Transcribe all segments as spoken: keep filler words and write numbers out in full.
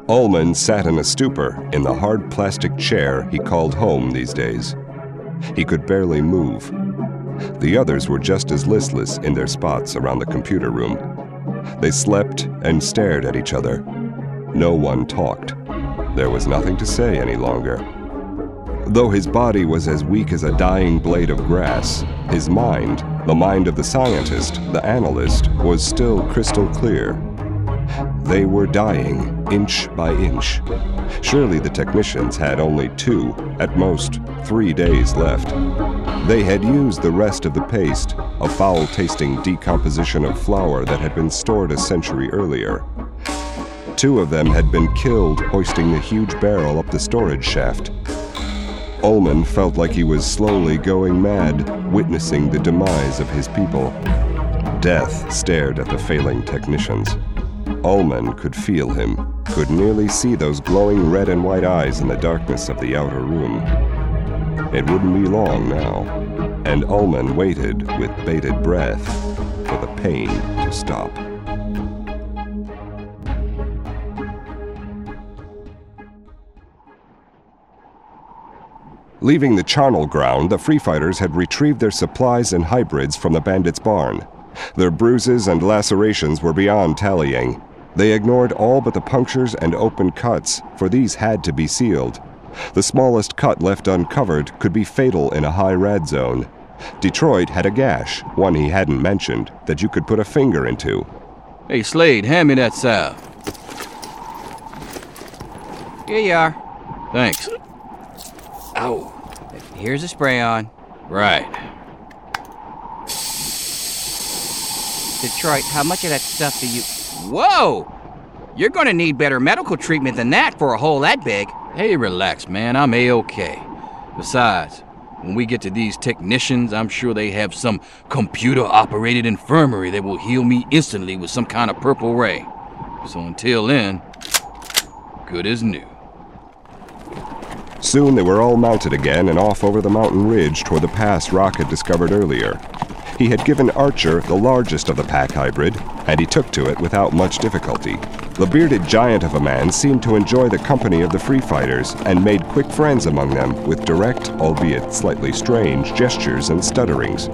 Ullman sat in a stupor in the hard plastic chair he called home these days. He could barely move. The others were just as listless in their spots around the computer room. They slept and stared at each other. No one talked. There was nothing to say any longer. Though his body was as weak as a dying blade of grass, his mind, the mind of the scientist, the analyst, was still crystal clear. They were dying, inch by inch. Surely the technicians had only two, at most three days left. They had used the rest of the paste, a foul-tasting decomposition of flour that had been stored a century earlier. Two of them had been killed hoisting the huge barrel up the storage shaft. Ullman felt like he was slowly going mad, witnessing the demise of his people. Death stared at the failing technicians. Ullman could feel him, could nearly see those glowing red and white eyes in the darkness of the outer room. It wouldn't be long now, and Ullman waited with bated breath for the pain to stop. Leaving the charnel ground, the Free Fighters had retrieved their supplies and hybrids from the bandits' barn. Their bruises and lacerations were beyond tallying. They ignored all but the punctures and open cuts, for these had to be sealed. The smallest cut left uncovered could be fatal in a high rad zone. Detroit had a gash, one he hadn't mentioned, that you could put a finger into. Hey, Slade, hand me that salve. Here you are. Thanks. Ow. Here's a spray on. Right. Detroit, how much of that stuff do you... Whoa! You're gonna need better medical treatment than that for a hole that big. Hey, relax, man. I'm A-okay. Besides, when we get to these technicians, I'm sure they have some computer-operated infirmary that will heal me instantly with some kind of purple ray. So until then, good as new. Soon they were all mounted again and off over the mountain ridge toward the pass Rock had discovered earlier. He had given Archer the largest of the pack hybrid, and he took to it without much difficulty. The bearded giant of a man seemed to enjoy the company of the Free Fighters and made quick friends among them with direct, albeit slightly strange, gestures and stutterings.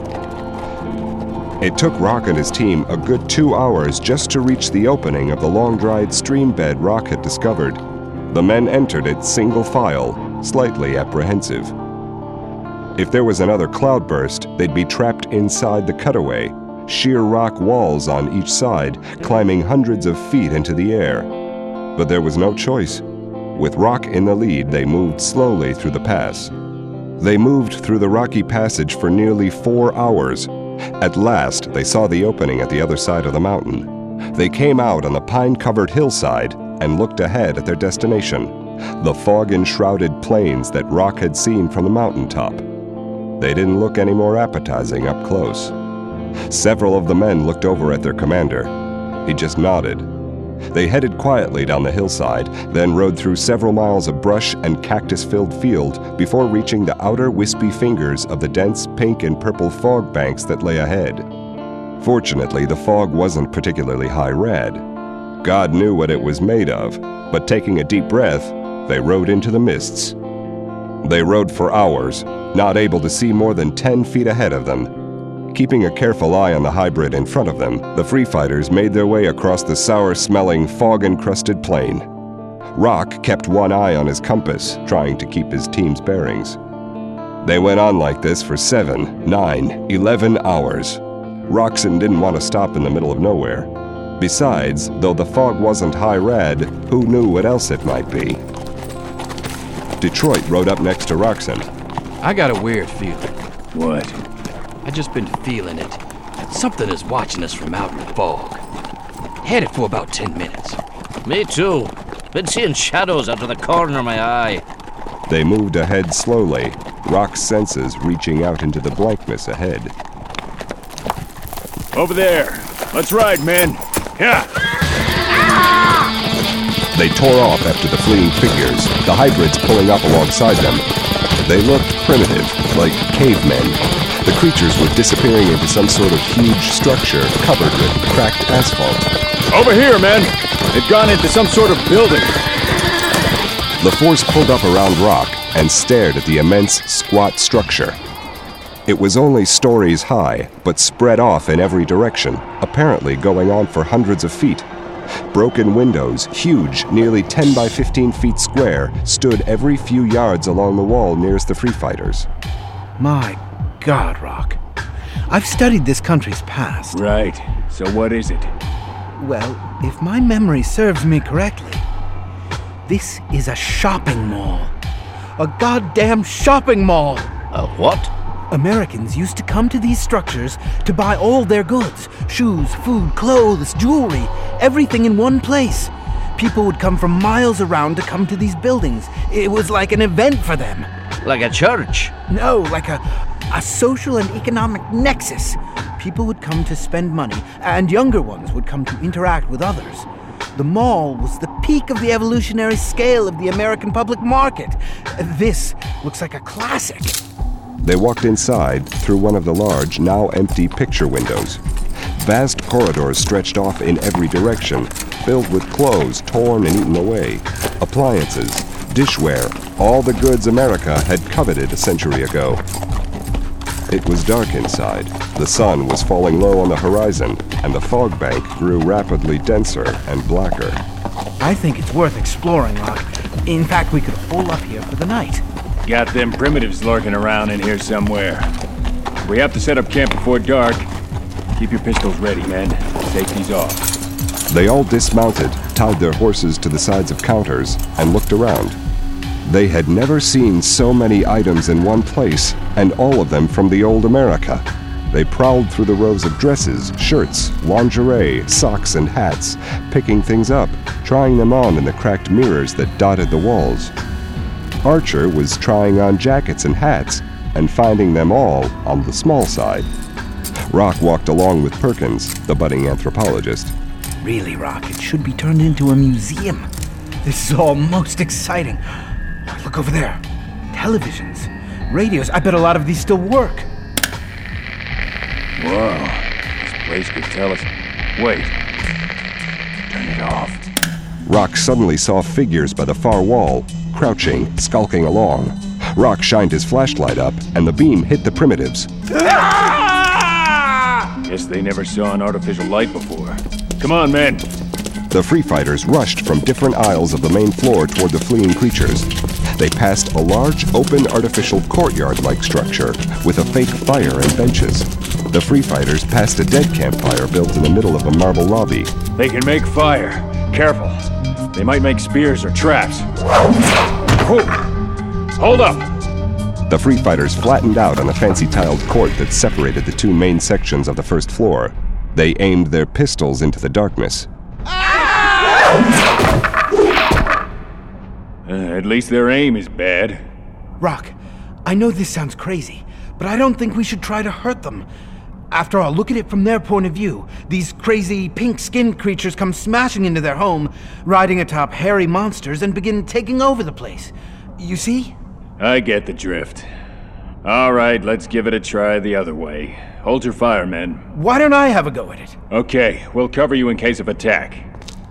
It took Rock and his team a good two hours just to reach the opening of the long-dried stream bed Rock had discovered. The men entered it single file, slightly apprehensive. If there was another cloudburst, they'd be trapped inside the cutaway, sheer rock walls on each side, climbing hundreds of feet into the air. But there was no choice. With Rock in the lead, they moved slowly through the pass. They moved through the rocky passage for nearly four hours. At last, they saw the opening at the other side of the mountain. They came out on the pine-covered hillside and looked ahead at their destination, the fog-enshrouded plains that Rock had seen from the mountaintop. They didn't look any more appetizing up close. Several of the men looked over at their commander. He just nodded. They headed quietly down the hillside, then rode through several miles of brush and cactus-filled field before reaching the outer wispy fingers of the dense pink and purple fog banks that lay ahead. Fortunately, the fog wasn't particularly high red. God knew what it was made of, but taking a deep breath, they rode into the mists. They rode for hours, not able to see more than ten feet ahead of them. Keeping a careful eye on the hybrid in front of them, the Free Fighters made their way across the sour-smelling, fog-encrusted plain. Rock kept one eye on his compass, trying to keep his team's bearings. They went on like this for seven, nine, eleven hours. Roxon didn't want to stop in the middle of nowhere. Besides, though the fog wasn't high red, who knew what else it might be? Detroit rode up next to Roxon. I got a weird feeling. What? I just been feeling it. Something is watching us from out in the fog. Had it for about ten minutes. Me too. Been seeing shadows out of the corner of my eye. They moved ahead slowly, Rock's senses reaching out into the blankness ahead. Over there. Let's ride, men. Yeah. They tore off after the fleeing figures, the hybrids pulling up alongside them. They looked primitive, like cavemen. The creatures were disappearing into some sort of huge structure covered with cracked asphalt. Over here, men. They've gone into some sort of building. The force pulled up around Rock and stared at the immense, squat structure. It was only stories high, but spread off in every direction, apparently going on for hundreds of feet. Broken windows, huge, nearly ten by fifteen feet square, stood every few yards along the wall nearest the free fighters. My God, Rock. I've studied this country's past. Right. So what is it? Well, if my memory serves me correctly, this is a shopping mall. A goddamn shopping mall! A what? Americans used to come to these structures to buy all their goods. Shoes, food, clothes, jewelry, everything in one place. People would come from miles around to come to these buildings. It was like an event for them. Like a church? No, like a, a social and economic nexus. People would come to spend money, and younger ones would come to interact with others. The mall was the peak of the evolutionary scale of the American public market. This looks like a classic. They walked inside through one of the large, now empty picture windows. Vast corridors stretched off in every direction, filled with clothes torn and eaten away, appliances, dishware, all the goods America had coveted a century ago. It was dark inside. The sun was falling low on the horizon, and the fog bank grew rapidly denser and blacker. I think it's worth exploring, Rock. In fact, we could hole up here for the night. Got them primitives lurking around in here somewhere. We have to set up camp before dark. Keep your pistols ready, men. Safety's off. They all dismounted, tied their horses to the sides of counters, and looked around. They had never seen so many items in one place, and all of them from the old America. They prowled through the rows of dresses, shirts, lingerie, socks, and hats, picking things up, trying them on in the cracked mirrors that dotted the walls. Archer was trying on jackets and hats, and finding them all on the small side. Rock walked along with Perkins, the budding anthropologist. Really, Rock, it should be turned into a museum. This is all most exciting. Look over there. Televisions, radios. I bet a lot of these still work. Whoa. This place could tell us... Wait. Turn it off. Rock suddenly saw figures by the far wall, crouching, skulking along. Rock shined his flashlight up, and the beam hit the primitives. Guess they never saw an artificial light before. Come on, men. The free fighters rushed from different aisles of the main floor toward the fleeing creatures. They passed a large, open, artificial courtyard-like structure with a fake fire and benches. The free fighters passed a dead campfire built in the middle of a marble lobby. They can make fire. Careful. They might make spears or traps. Whoa. Hold up! The free fighters flattened out on a fancy tiled court that separated the two main sections of the first floor. They aimed their pistols into the darkness. Uh, at least their aim is bad. Rock, I know this sounds crazy, but I don't think we should try to hurt them. After all, look at it from their point of view. These crazy pink-skinned creatures come smashing into their home, riding atop hairy monsters, and begin taking over the place. You see? I get the drift. All right, let's give it a try the other way. Hold your fire, men. Why don't I have a go at it? Okay, we'll cover you in case of attack.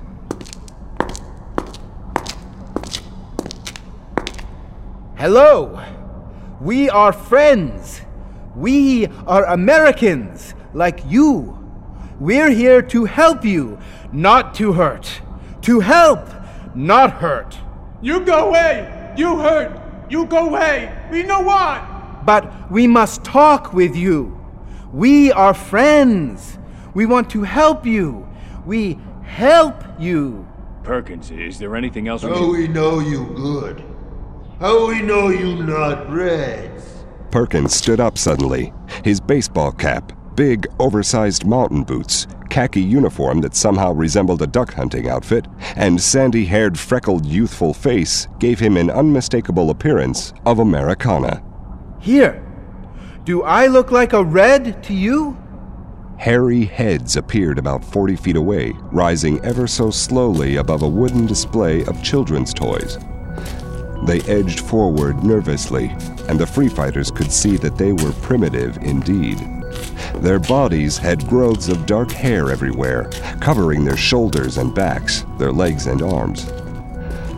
Hello. We are friends. We are Americans, like you. We're here to help you, not to hurt. To help, not hurt. You go away! You hurt! You go away! We no want! But we must talk with you. We are friends. We want to help you. We help you. Perkins, is there anything else we How can... we know you good? How we know you not Reds? Perkins stood up suddenly, his baseball cap, big, oversized mountain boots, khaki uniform that somehow resembled a duck hunting outfit, and sandy-haired, freckled, youthful face gave him an unmistakable appearance of Americana. Here. Do I look like a Red to you? Hairy heads appeared about forty feet away, rising ever so slowly above a wooden display of children's toys. They edged forward nervously, and the free fighters could see that they were primitive indeed. Their bodies had growths of dark hair everywhere, covering their shoulders and backs, their legs and arms.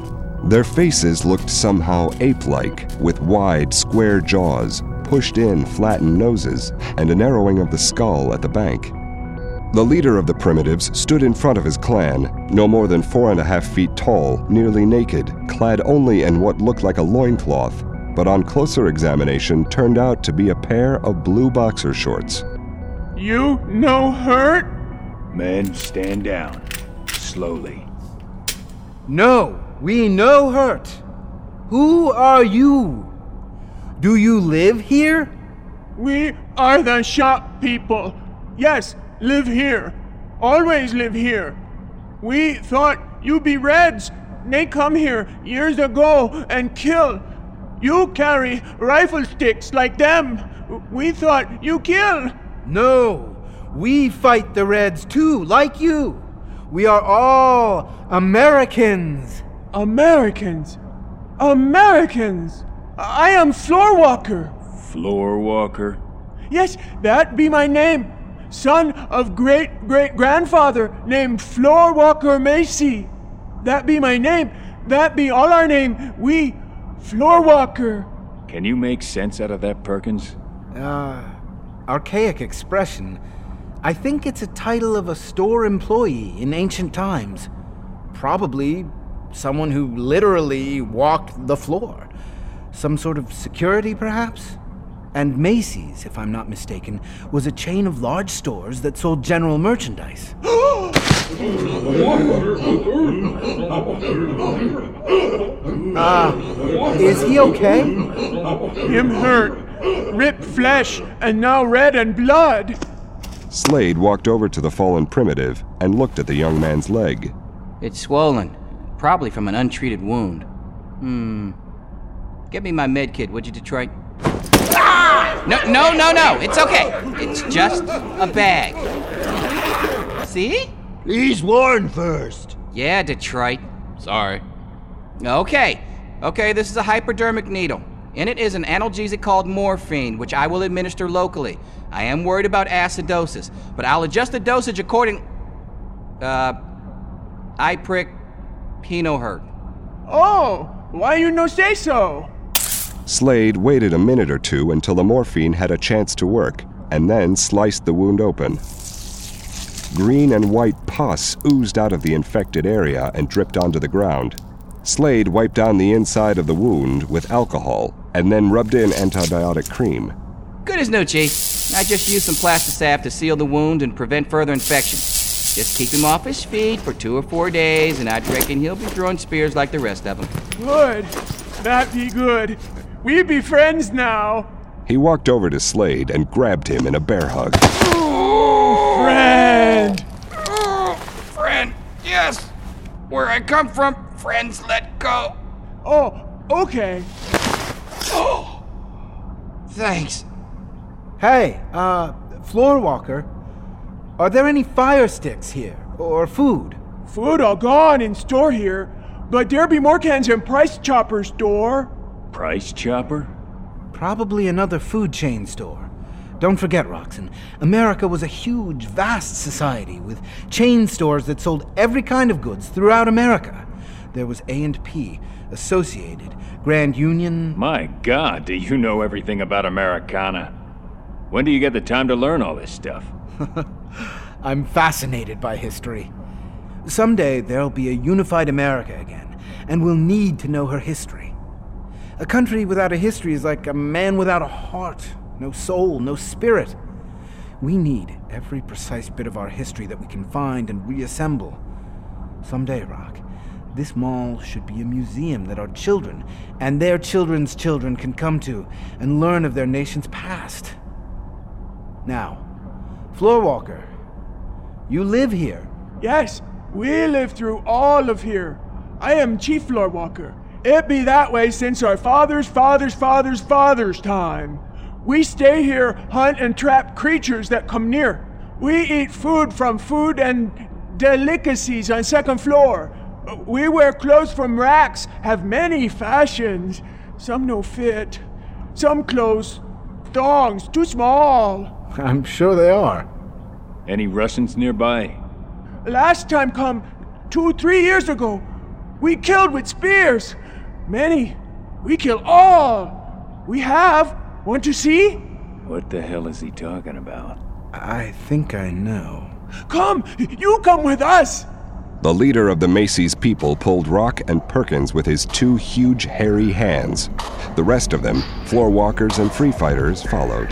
Their faces looked somehow ape-like, with wide, square jaws, pushed-in, flattened noses, and a narrowing of the skull at the bank. The leader of the primitives stood in front of his clan, no more than four and a half feet tall, nearly naked, clad only in what looked like a loincloth, but on closer examination turned out to be a pair of blue boxer shorts. You no hurt? Men, stand down. Slowly. No, we no hurt. Who are you? Do you live here? We are the shop people. Yes, live here. Always live here. We thought you be Reds. They come here years ago and kill. You carry rifle sticks like them. We thought you kill. No, we fight the Reds too, like you. We are all Americans. Americans. Americans. I am Floorwalker. Floorwalker? Yes, that be my name. Son of great-great-grandfather named Floorwalker Macy. That be my name. That be all our name. We, Floorwalker. Can you make sense out of that, Perkins? Uh, archaic expression. I think it's a title of a store employee in ancient times. Probably someone who literally walked the floor. Some sort of security, perhaps? And Macy's, if I'm not mistaken, was a chain of large stores that sold general merchandise. Ah, uh, is he okay? Him hurt. Ripped flesh, and now red and blood. Slade walked over to the fallen primitive and looked at the young man's leg. It's swollen. Probably from an untreated wound. Hmm. Get me my med kit, would you, Detroit? Ah! No, no, no, no. It's okay. It's just a bag. See? He's worn first. Yeah, Detroit. Sorry. Okay. Okay, this is a hypodermic needle. In it is an analgesic called morphine, which I will administer locally. I am worried about acidosis, but I'll adjust the dosage according... Uh... I prick... He no hurt. Oh, why you no say so? Slade waited a minute or two until the morphine had a chance to work, and then sliced the wound open. Green and white pus oozed out of the infected area and dripped onto the ground. Slade wiped down the inside of the wound with alcohol, and then rubbed in antibiotic cream. Good as new, Chief. I just used some plastisap to seal the wound and prevent further infection. Just keep him off his feet for two or four days, and I'd reckon he'll be throwing spears like the rest of them. Good. That be good. We be friends now. He walked over to Slade and grabbed him in a bear hug. Oh, friend! Oh, friend, yes. Where I come from, friends let go. Oh, okay. Oh, thanks. Hey, uh, Floorwalker, are there any fire sticks here, or food? Food all gone in store here, but there be more cans in Price Chopper store. Price Chopper? Probably another food chain store. Don't forget, Roxon, America was a huge, vast society with chain stores that sold every kind of goods throughout America. There was A and P, Associated, Grand Union... My God, do you know everything about Americana? When do you get the time to learn all this stuff? I'm fascinated by history. Someday there'll be a unified America again, and we'll need to know her history. A country without a history is like a man without a heart. No soul, no spirit. We need every precise bit of our history that we can find and reassemble. Someday, Rock, this mall should be a museum that our children and their children's children can come to and learn of their nation's past. Now, Floorwalker, you live here. Yes, we live through all of here. I am Chief Floorwalker. It be that way since our fathers' fathers' fathers' fathers' time. We stay here, hunt and trap creatures that come near. We eat food from food and delicacies on second floor. We wear clothes from racks, have many fashions. Some no fit. Some clothes, thongs, too small. I'm sure they are. Any Russians nearby? Last time come, two, three years ago, We killed with spears. Many. We kill all. We have. Want to see? What the hell is he talking about? I think I know. Come, you come with us. The leader of the Macy's people pulled Rock and Perkins with his two huge hairy hands. The rest of them, floor walkers and free fighters, followed.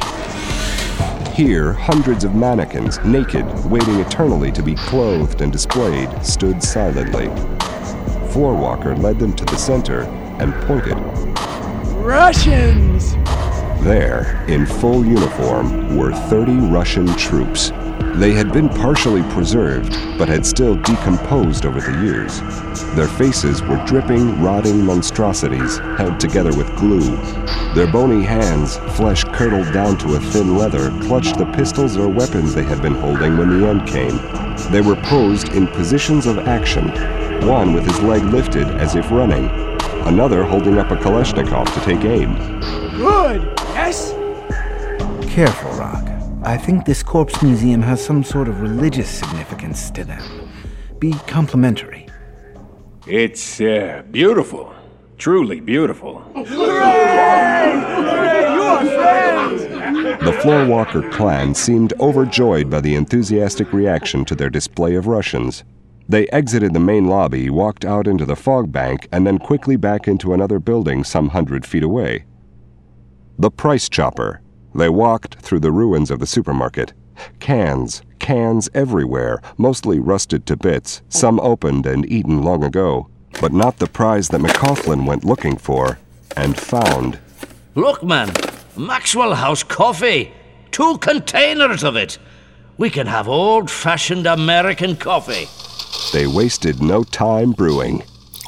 Here, hundreds of mannequins, naked, waiting eternally to be clothed and displayed, stood silently. Floorwalker led them to the center and pointed. Russians! There, in full uniform, were thirty Russian troops. They had been partially preserved, but had still decomposed over the years. Their faces were dripping, rotting monstrosities held together with glue. Their bony hands, flesh curdled down to a thin leather, clutched the pistols or weapons they had been holding when the end came. They were posed in positions of action, one with his leg lifted as if running, another holding up a Kalashnikov to take aim. Good, yes? Careful, Rock. I think this corpse museum has some sort of religious significance to them. Be complimentary. It's, uh, beautiful. Truly beautiful. Hooray! Hooray! You are friends! The Floorwalker clan seemed overjoyed by the enthusiastic reaction to their display of Russians. They exited the main lobby, walked out into the fog bank, and then quickly back into another building some hundred feet away. The Price Chopper. They walked through the ruins of the supermarket. Cans, cans everywhere, mostly rusted to bits, some opened and eaten long ago, but not the prize that McCaughlin went looking for and found. Look, man, Maxwell House coffee. Two containers of it. We can have old-fashioned American coffee. They wasted no time brewing.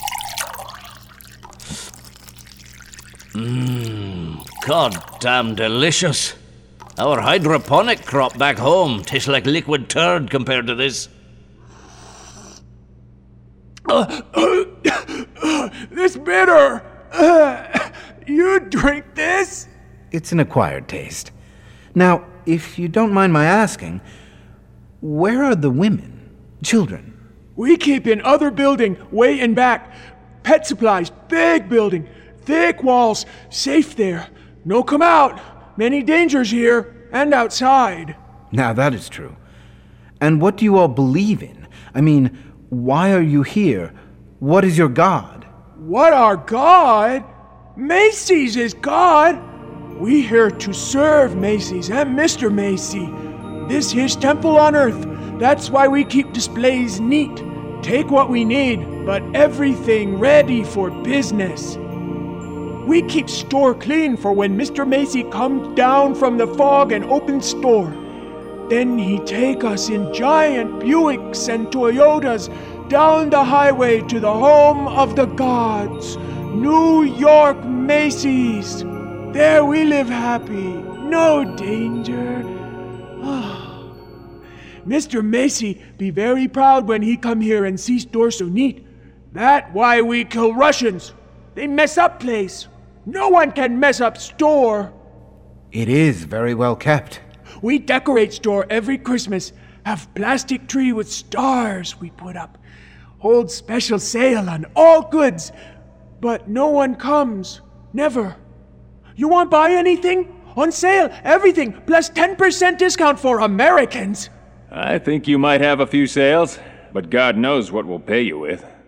Mmm, goddamn delicious. Our hydroponic crop back home tastes like liquid turd compared to this. Uh, uh, this bitter. Uh, you drink this? It's an acquired taste. Now, if you don't mind my asking, where are the women, children? We keep in other building, way in back. Pet supplies, big building. Thick walls, safe there. No come out. Many dangers here and outside. Now that is true. And what do you all believe in? I mean, why are you here? What is your God? What our God? Macy's is God. We here to serve Macy's and Mister Macy. This his temple on earth. That's why we keep displays neat. Take what we need, but everything ready for business. We keep store clean for when Mister Macy comes down from the fog and opens store. Then he take us in giant Buicks and Toyotas down the highway to the home of the gods, New York Macy's. There we live happy, no danger. Mister Macy be very proud when he come here and see store so neat. That why we kill Russians. They mess up place. No one can mess up store. It is very well kept. We decorate store every Christmas. Have plastic tree with stars we put up. Hold special sale on all goods. But no one comes. Never. You want buy anything? On sale, everything, plus ten percent discount for Americans. I think you might have a few sales, but God knows what we'll pay you with.